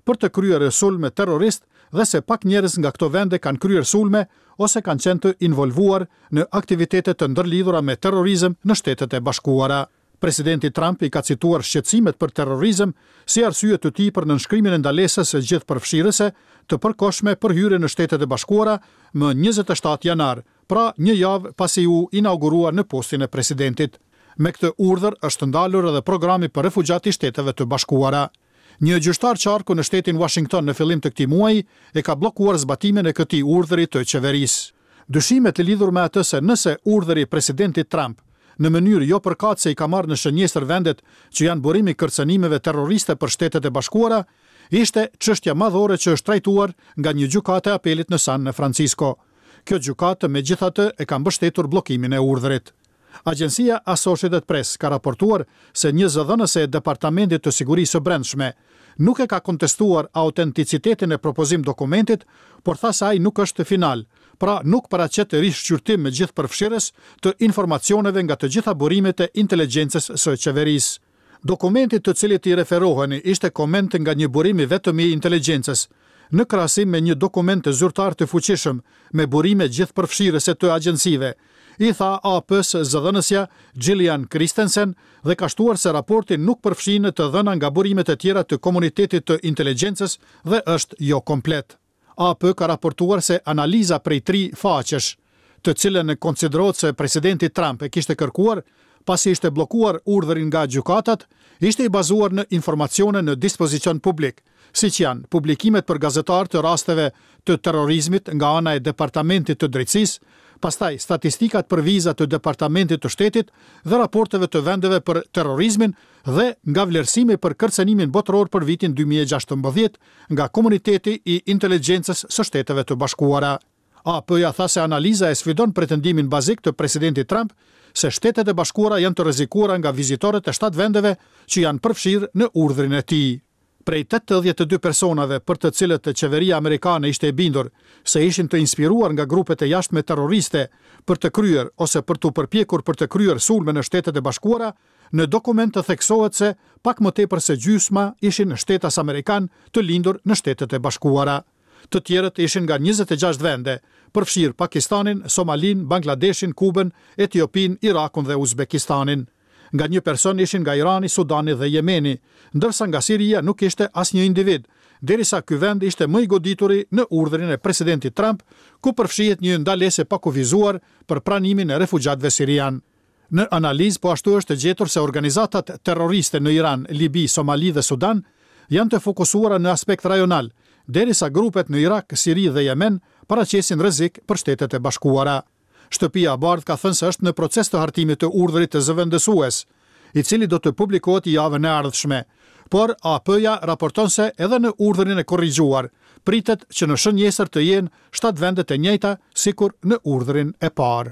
për të kryer sulme terrorist dhe se pak njerëz nga këto vende kanë kryer sulme ose kanë qenë të involvuar në aktivitete të ndërlidhura me terrorizëm në Shtetet e Bashkuara. Presidenti Trump i ka cituar shqetësimet për terrorizëm si arsye të tij për nënshkrimin e ndalesës së gjithëpërfshirëse të përkohshme për hyrje në Shtetet e Bashkuara më 27 janar, pra një javë pasi u inaugurua në postin e presidentit. Me këtë urdhër është ndalur edhe programi për refugjat i Shteteve të Bashkuara. Një gjyqtar qarku në shtetin Washington në fillim të këtij muaji e ka bllokuar zbatimin e këtij urdhëri të qeverisë. Dyshimet e lidhur me atë se nëse urdhëri i presidentit Trump në mënyrë jo përkatëse i ka marrë në shënjestër vendet që janë burimi kërcënimeve terroriste për Shtetet e Bashkuara, ishte çështja madhore që është trajtuar nga një gjykatë e apelit në San Francisco. Kjo gjykatë megjithatë e ka mbështetur bllokimin e urdhërit. Agjencia Associated Press ka raportuar se një zëdhënëse e Departamentit të Sigurisë së Brendshme nuk e ka kontestuar autenticitetin e propozim dokumentit, por tha se ai nuk është final, pra nuk paraqet rishqyrtim me gjithëpërfshirës të informacioneve nga të gjitha burimet e inteligjencës së qeverisë. Dokumenti të cilit i referoheni ishte koment nga një burim i vetëm i inteligjencës, në krahasim me një dokument të zyrtar të fuqishëm me burime gjithëpërfshirëse të agjencive, i tha AP-s zëdhënësja Gillian Christensen dhe ka shtuar se raporti nuk përfshin të dhëna nga burimet e tjera të komunitetit të inteligjencës dhe është jo komplet. AP ka raportuar se analiza prej 3 faqesh, të cilën e konsiderohet se presidenti Trump e kishte kërkuar pasi ishte bllokuar urdhërin nga gjykatat, ishte i bazuar në informacione në dispozicion publik, siç janë publikimet për gazetar të rasteve të terrorizmit nga ana e Departamentit të Drejtësisë, pastaj statistikat për viza të Departamentit të Shtetit dhe raporteve të vendeve për terrorizmin dhe nga vlerësimi për kërcënimin botëror për vitin 2016 nga komuniteti i inteligjencës së Shteteve të Bashkuara. AP-ja tha se analiza e sfidon pretendimin bazik të presidentit Trump se Shtetet e Bashkuara janë të rrezikuara nga vizitorët e 7 vendeve që janë përfshirë në urdhrin e tij. Prej 82 personave për të cilët qeveria amerikane ishte e bindur se ishin të inspiruar nga grupet e jashtme terroriste për të kryer ose për të përpjekur për të kryer sulme në Shtetet e Bashkuara, në dokument të theksohet se pak më tepër se gjysma ishin shtetas amerikan të lindur në Shtetet e Bashkuara. Të tjerët ishin nga 26 vende, përfshirë Pakistanin, Somalin, Bangladeshin, Kubën, Etiopin, Irakun dhe Uzbekistanin. Nga një person ishin nga Irani, Sudani dhe Jemeni, ndërsa nga Siria nuk ishte asnjë individ, derisa ky vend ishte më i godituri në urdhrin e presidentit Trump, ku përfshihet një ndalesë pa kufizuar për pranimin e refugjatëve sirian. Në analizë po ashtu është gjetur se organizatat terroriste në Iran, Libi, Somali dhe Sudan janë të fokusuara në aspekt rajonal, derisa grupet në Irak, Siri dhe Yemen paraqesin rrezik për Shtetet e Bashkuara. Shtëpia e Bardhë ka thënë se është në proces të hartimit të urdhrit të zëvendësues, i cili do të publikohet javën e ardhshme, por AP-ja raporton se edhe në urdhrin e korrigjuar pritet që në shënjestër të jenë 7 vende të njëjta sikur në urdhrin e parë.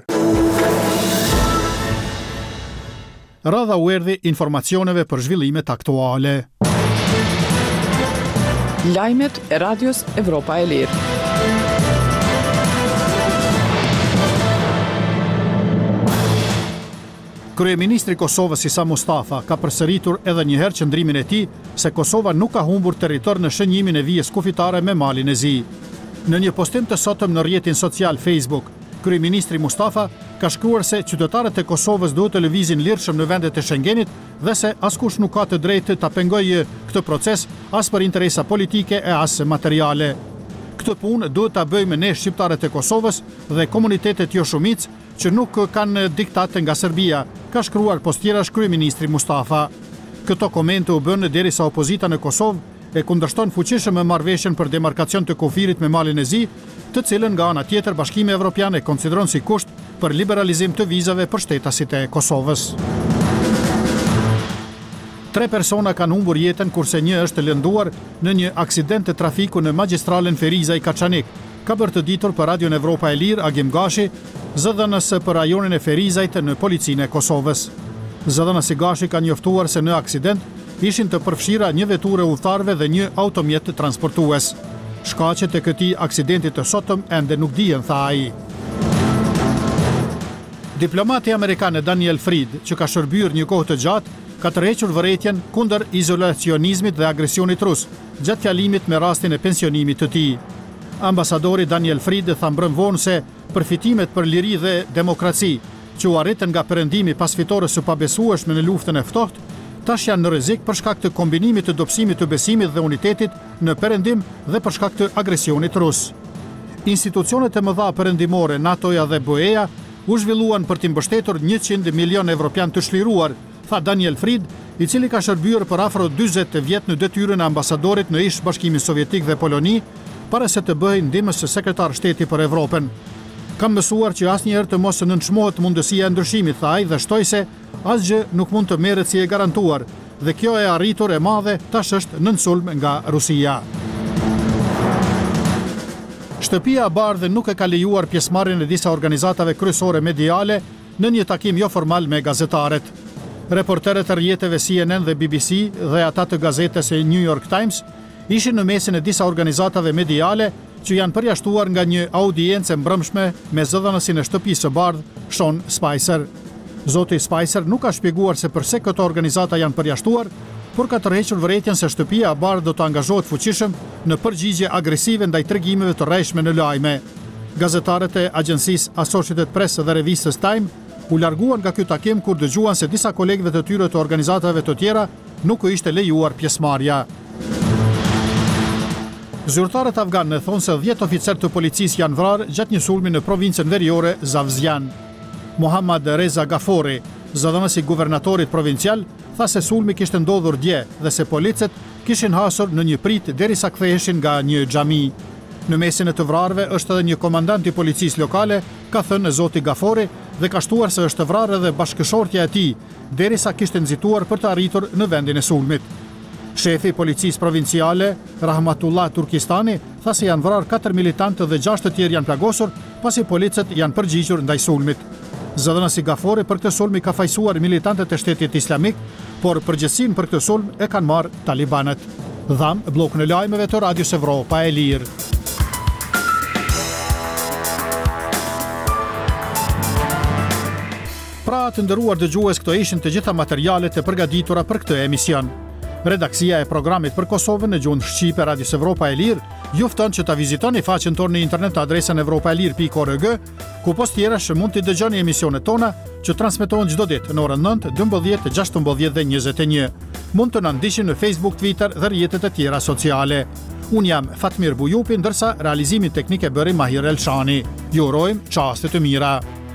Radha u erdhi informacioneve për zhvillimet aktuale. Lajmet e Radios Evropa e Lirë. Kryeministri i Kosovës Isa Mustafa ka përsëritur edhe një herë qëndrimin e tij se Kosova nuk ka humbur territor në shënjimin e vijës kufitare me Malin e Zi. Në një postim të sotëm në rrjetin social Facebook, kryeministri Mustafa ka shkruar se qytetarët e Kosovës duhet të lëvizin lirshëm në vendet e Schengenit dhe se askush nuk ka të drejtë ta pengojë këtë proces as për interesa politike e as materiale. Këtë punë duhet ta bëjmë ne shqiptarët e Kosovës dhe komunitetet jo shumicë që nuk kanë diktate nga Serbia, ka shkruar postjerash kryeministri Mustafa. Këto komente u bën derisa opozita në Kosovë e kundërshton fuqishëm marrëveshjen për demarkacion të kufirit me Malin e Zi, të cilën nga ana tjetër Bashkimi Evropian e konsideron si kusht për liberalizim të vizave për shtetasit e Kosovës. 3 persona kanë humbur jetën kurse një është lënduar në një aksident të trafiku në magjistralen Ferizaj Kaçanik, ka bërë të ditur për Radion Evropa e Lirë Agim Gashi, zëdhënës për rajonin e Ferizajt në policinë e Kosovës. Zëdhënës i Gashi ka njoftuar se në aksident ishin të përfshira një veturë udhëtarëve dhe një automjet transportues. Shkaqet e këtij aksidenti të sotëm ende nuk dihen, tha ai. Diplomati amerikan Daniel Fried, që ka shërbyer një kohë të gjatë ka tërhequr vërejtjen kundër izolacionizmit dhe agresionit rus, gjatë fjalimit me rastin e pensionimit të tij. Ambasadori Daniel Fried tha mbrëm vonë se përfitimet për liri dhe demokraci që u arritën nga perëndimi pas fitores së pabesueshme në luftën e ftohtë, tash janë në rrezik për shkak të kombinimit të dobësimit të besimit dhe unitetit në perëndim dhe për shkak të agresionit rus. Institucionet e mëdha perëndimore, NATO-ja dhe BE-ja, u zhvilluan për t'i mbështetur 100 milion evropian të shliruar, tha Daniel Fried, i cili ka shërbyer për afro 40 vjet në detyrën e ambasadorit në ish Bashkimin Sovjetik dhe Poloni, para se të bëhej ndihmës së sekretar shteti për Evropën. Kam mësuar që asnjëherë të mos nënçmohet mundësia e ndryshimit, tha ai, dhe shtoi se asgjë nuk mund të merret si e garantuar, dhe kjo e arritur e madhe tash është nën sulm nga Rusia. Shtëpia e Bardhë nuk e ka lejuar pjesëmarrjen e disa organizatave kryesore mediale në një takim jo formal me gazetarët. Reporterët e rrjeteve CNN dhe BBC dhe ata të gazetës e New York Times ishin në mesin e disa organizatave mediale që janë përjashtuar nga një audiencë e mbrëmshme me zëdhënësin e shtëpisë së Bardhë, Sean Spicer. Zoti Spicer nuk ka shpjeguar se përse këto organizata janë përjashtuar, por ka tërhequr vërejtjen se shtëpia e Bardhë do të angazhohet fuqishëm në përgjigje agresive ndaj tregimeve të rrejshme në lajme. Gazetarët e agjencisë Associated Press dhe revistës Time u larguan nga ky takim kur dëgjuan se disa kolegëve të tyre të organizatave të tjera nuk u ishte lejuar pjesëmarrja. Zyrtarët afganë thonë se 10 oficerë të policisë janë vrarë gjatë një sulmi në provincën veriore Zavzian. Mohammad Reza Gafori, zëdhënësi guvernatorit provincial, tha se sulmi kishte ndodhur dje dhe se policët kishin hasur në një prit derisa ktheheshin nga një xhami. Në mesin e të vrarëve është edhe një komandant i policisë lokale, ka thënë zoti Gafori, dhe ka shtuar se është vrarë edhe bashkëshortja e tij, derisa kishte nxituar për të arritur në vendin e sulmit. Shefi i policisë provinciale, Rahmatullah Turkistani, tha se janë vrarë 4 militantë dhe 6 të tjerë janë plagosur, pasi policët janë përgjigjur ndaj sulmit. Zëdhënësi Gafori për këtë sulm i ka fajsuar militantët e Shtetit Islamik, por përgjegjësinë për këtë sulm e kanë marrë talibanët. Dham blokun e lajmeve të Radios Evropa e Lirë. Pra të nderuar dëgjues, këto ishin të gjitha materialet e përgatitura për këtë emision. Redaksia e programit për Kosovën në gjuhën shqipe Radios Evropa e Lirë ju fton që ta vizitoni faqen tonë në internet të adresën evropaelir.org, ku post tjera mund të dëgjoni emisionet tona që transmetohen çdo ditë në orën 9, 12, 16 dhe 21. Mund të na ndiqni në Facebook, Twitter dhe rrjetet e tjera sociale. Unë jam Fatmir Bujupi, ndërsa realizimin teknik e bëri Mahir Elshani. Ju urojmë çaste të mira.